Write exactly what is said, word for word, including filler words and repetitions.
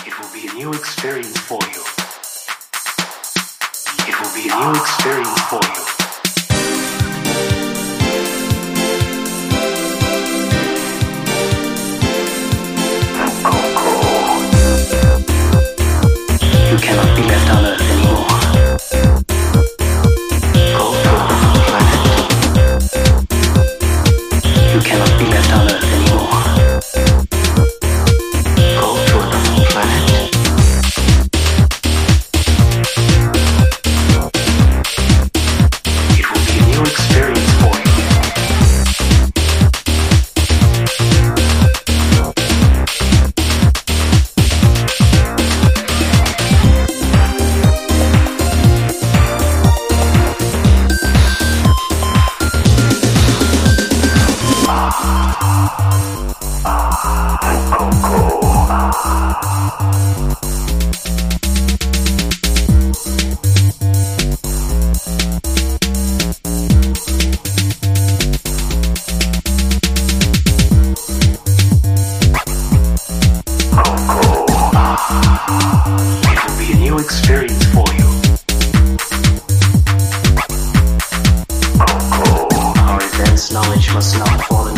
It will be a new experience for you. It will be a new experience for you. You cannot be left on Earth anymore. Go to a different planet. You cannot be left on Earth anymore. Go to a different planet. It will be a new experience for you. It will be a new experience for you. Our advanced knowledge must not fall in